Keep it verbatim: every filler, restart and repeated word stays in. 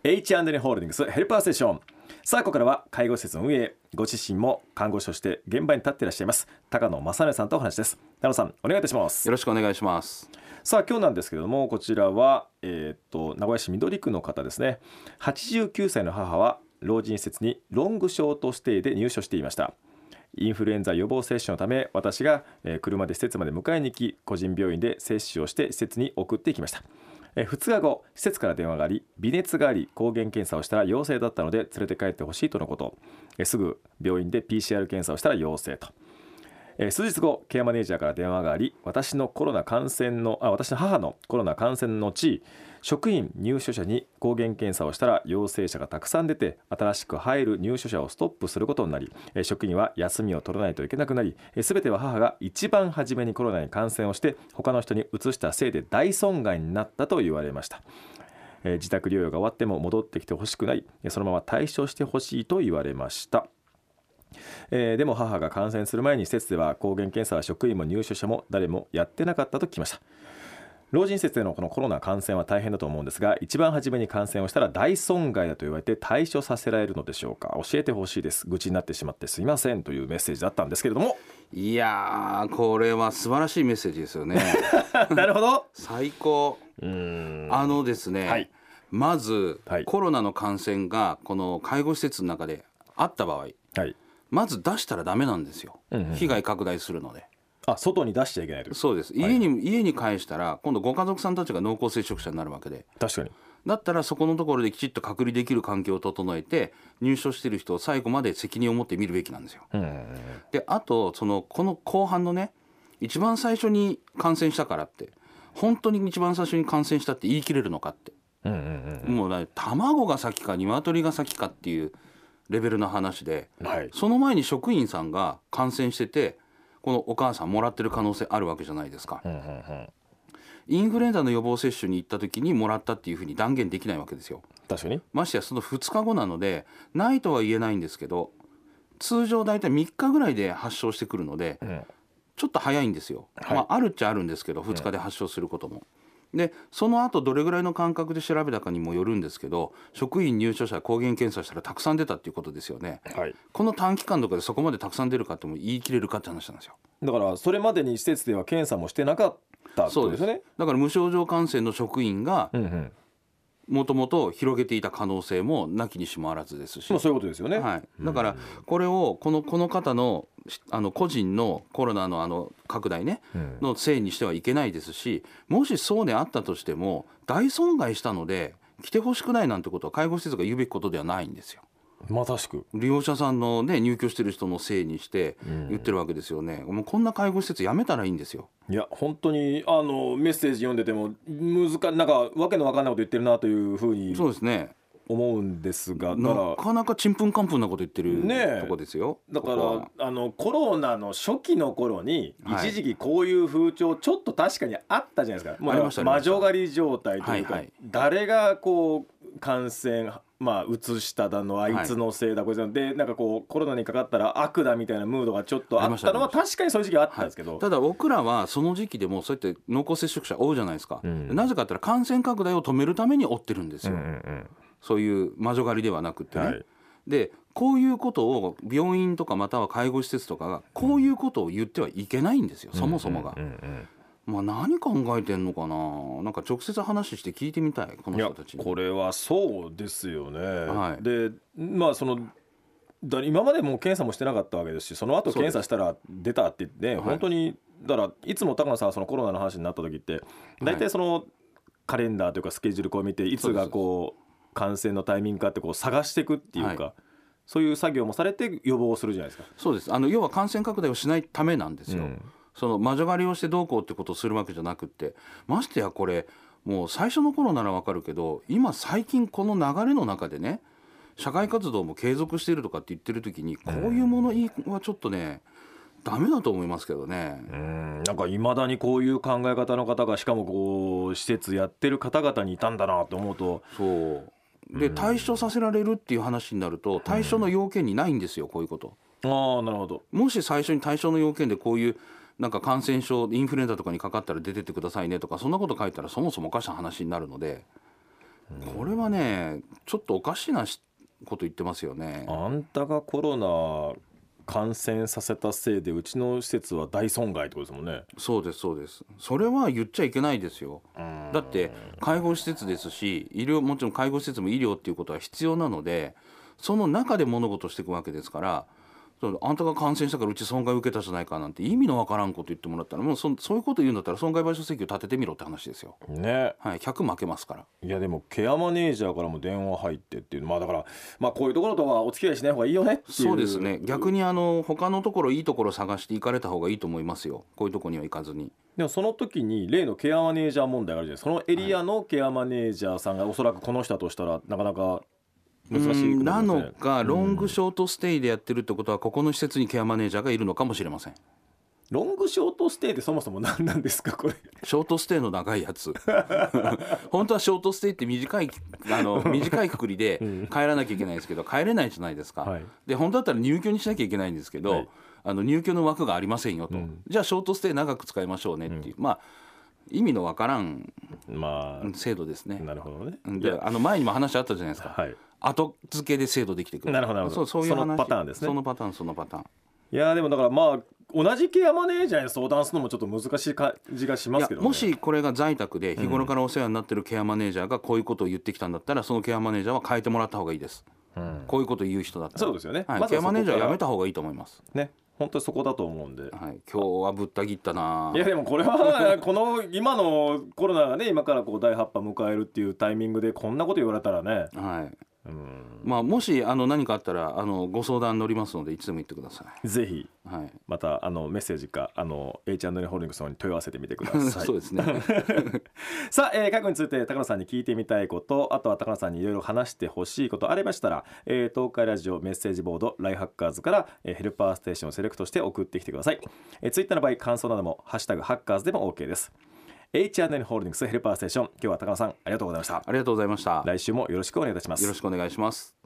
エイチアンドエー ホールディングスヘルパーステーション。さあここからは介護施設の運営、ご自身も看護師として現場に立っていらっしゃいます高野正則さんとお話です。高野さん、お願いいたします。 よろしくお願いします。 さあ今日なんですけれども、こちらは、えー、っと名古屋市緑区の方ですね。はちじゅうきゅうさいの母は老人施設にロングショートステイで入所していました。インフルエンザ予防接種のため、私がえー車で施設まで迎えに行き、個人病院で接種をして施設に送っていきました。えーふつかご、施設から電話があり、微熱があり抗原検査をしたら陽性だったので連れて帰ってほしいとのこと。えーすぐ病院で ピーシーアール 検査をしたら陽性と。えー数日後、ケアマネージャーから電話があり、私のコロナ感染のあ私の母のコロナ感染の後、職員入所者に抗原検査をしたら陽性者がたくさん出て、新しく入る入所者をストップすることになり、えー職員は休みを取らないといけなくなり、えー全ては母が一番初めにコロナに感染をして他の人に移したせいで大損害になったと言われました。えー自宅療養が終わっても戻ってきてほしくない、えーそのまま退所してほしいと言われました。えーでも母が感染する前に施設では抗原検査は職員も入所者も誰もやってなかったと聞きました。老人施設でのこのコロナ感染は大変だと思うんですが、一番初めに感染をしたら大損害だと言われて退所させられるのでしょうか。教えてほしいです。愚痴になってしまってすいませんというメッセージだったんですけれども。 いやー、これは素晴らしいメッセージですよねなるほど。 最高。 うーんあのですね、 はいまず、 はい、 コロナの感染がこの介護施設の中であった場合、 はい、 まず出したらダメなんですよ、 うんうん、 被害拡大するので。 あ、外に出しちゃいけないという。 そうです。家に、はい、家に返したら今度ご家族さんたちが濃厚接触者になるわけで、 確かに。 だったらそこのところできちっと隔離できる環境を整えて、入所している人を最後まで責任を持って見るべきなんですよ。 うんうんうん、 であとそのこの後半のね、一番最初に感染したからって本当に一番最初に感染したって言い切れるのかって、うんうんうん、もう、ね、卵が先か鶏が先かっていうレベルの話で、はい、その前に職員さんが感染してて、このお母さんもらってる可能性あるわけじゃないですか、うんうんうん、インフルエンザの予防接種に行った時にもらったっていうふうに断言できないわけですよ。 確かに。ましてやそのふつかごなのでないとは言えないんですけど、通常だいたいみっかぐらいで発症してくるので、うん、ちょっと早いんですよ、はい、まあ、あるっちゃあるんですけどふつかで発症することも、うん、でその後どれぐらいの間隔で調べたかにもよるんですけど、職員入所者抗原検査したらたくさん出たっていうことですよね、はい、この短期間とかでそこまでたくさん出るかっても言い切れるかって話なんですよ。 だからそれまでに施設では検査もしてなかったってことですよね。 そうです。だから無症状感染の職員がもともと広げていた可能性もなきにしもあらずですし、 まあ、そういうことですよね、 はい、だからこれをこの、この方の、あの個人のコロナの、あの拡大、ね、うん、のせいにしてはいけないですし、もしそうであったとしても大損害したので来てほしくないなんてことは介護施設が言うべきことではないんですよ。 まさしく利用者さんの、ね、入居してる人のせいにして言ってるわけですよね、うん、もうこんな介護施設やめたらいいんですよ。 いや本当にあのメッセージ読んでても難かなんかわけのわかんないこと言ってるなというふうにそうですね思うんですが、 なかなかちんぷんかんぷんなこと言ってる、ね、とこですよ。 だからあのコロナの初期の頃に一時期こういう風潮ちょっと確かにあったじゃないですか、はい、もう魔女狩り状態というか、はいはい、誰がこう感染まあ移しただのあいつのせいだ、はい、こいつでなんかこうコロナにかかったら悪だみたいなムードがちょっとあったのは確かにそういう時期はあったんですけど、はい、 ただ僕らはその時期でもそうやって濃厚接触者多いじゃないですか、うん、なぜかって言ったら感染拡大を止めるために追ってるんですよ、うんうんうん、そういう魔女狩りではなくてね、はい、でこういうことを病院とかまたは介護施設とかがこういうことを言ってはいけないんですよ、そもそもが、うんうんうんうんまあ、何考えてんのかな、なんか直接話して聞いてみたいこの人たちに。 いやこれはそうですよね、はい、でまあそのだ今までも検査もしてなかったわけですし、その後検査したら出たって言って、ね、本当にだからいつも高野さんはそのコロナの話になった時って大体そのカレンダーというかスケジュールこう見ていつがこう感染のタイミングかってこう探していくっていうか、はい、そういう作業もされて予防をするじゃないですか。 そうです。あの要は感染拡大をしないためなんですよ、うん、その魔女狩りをしてどうこうってことをするわけじゃなくって、ましてやこれもう最初の頃ならわかるけど、今最近この流れの中でね、社会活動も継続しているとかって言ってる時にこういうものはちょっとね、うん、ダメだと思いますけどね。 うん、なんかいまだにこういう考え方の方がしかもこう施設やってる方々にいたんだなと思うと、 そうで対処させられるっていう話になると対処の要件にないんですよ、こういうこと。 ああなるほど。 もし最初に対処の要件でこういうなんか感染症インフルエンザとかにかかったら出てってくださいねとかそんなこと書いたらそもそもおかしな話になるので、 これはねちょっとおかしなこと言ってますよね。 あんたがコロナ感染させたせいでうちの施設は大損害ってことですもんね。 そうですそうです。それは言っちゃいけないですよ。だって介護施設ですし、医療もちろん介護施設も医療っていうことは必要なので、その中で物事をしていくわけですから、あんたが感染したからうち損害受けたじゃないかなんて意味のわからんこと言ってもらったら、もう そ, そういうこと言うんだったら損害賠償請求立ててみろって話ですよね。 はい、ひゃく負けますから。 いやでもケアマネージャーからも電話入ってっていう、まあだからまあこういうところとはお付き合いしない方がいいよねっていう。 そうですね。逆にあの他のところいいところ探して行かれた方がいいと思いますよ。こういうところには行かずに。 でもその時に例のケアマネージャー問題があるじゃないですか。そのエリアのケアマネージャーさんがおそらくこの人だとしたらなかなか難しいことですね。 なのかロングショートステイでやってるってことは、ここの施設にケアマネージャーがいるのかもしれません。 ロングショートステイってそもそも何なんですかこれ。 ショートステイの長いやつ本当はショートステイって短いあの短いくくりで帰らなきゃいけないんですけど、帰れないじゃないですか、はい、で本当だったら入居にしなきゃいけないんですけど、はい、あの入居の枠がありませんよと、うん、じゃあショートステイ長く使いましょうねっていう、うん、まあ意味のわからん制度ですね。 まあ、なるほどね。 であの前にも話あったじゃないですか、はい、後付けで制度できてくる。 なるほどなるほど。そう、そういう話。そのパターンですね。 そのパターンそのパターン。 いやでもだからまあ同じケアマネージャーに相談するのもちょっと難しい感じがしますけどね。 もしこれが在宅で日頃からお世話になってるケアマネージャーがこういうことを言ってきたんだったら、そのケアマネージャーは変えてもらった方がいいです、うん、こういうことを言う人だったら。 そうですよね、 はい、ま、ケアマネージャーはやめた方がいいと思いますね。本当にそこだと思うんで、はい、 今日はぶった切ったな。 いやでもこれはこの今のコロナがね今からこうだいはち波迎えるっていうタイミングでこんなこと言われたらね、 はい、うん、まあ、もしあの何かあったらあのご相談乗りますのでいつでも言ってください。 ぜひ、 はい、 またあのメッセージかあの エイチアンドエー ホールディングスの方に問い合わせてみてください。 そうですねさあ、えー、介護について高野さんに聞いてみたいこと、あとは高野さんにいろいろ話してほしいことありましたら、えー、東海ラジオメッセージボードライハッカーズから、えー、ヘルパーステーションをセレクトして送ってきてください。えー、ツイッターの場合感想などもハッシュタグハッカーズでも OK です。エイチアンドエー ホールディングスヘルパーステーション、今日は高野さんありがとうございました。 ありがとうございました。 来週もよろしくお願いいたします。 よろしくお願いします。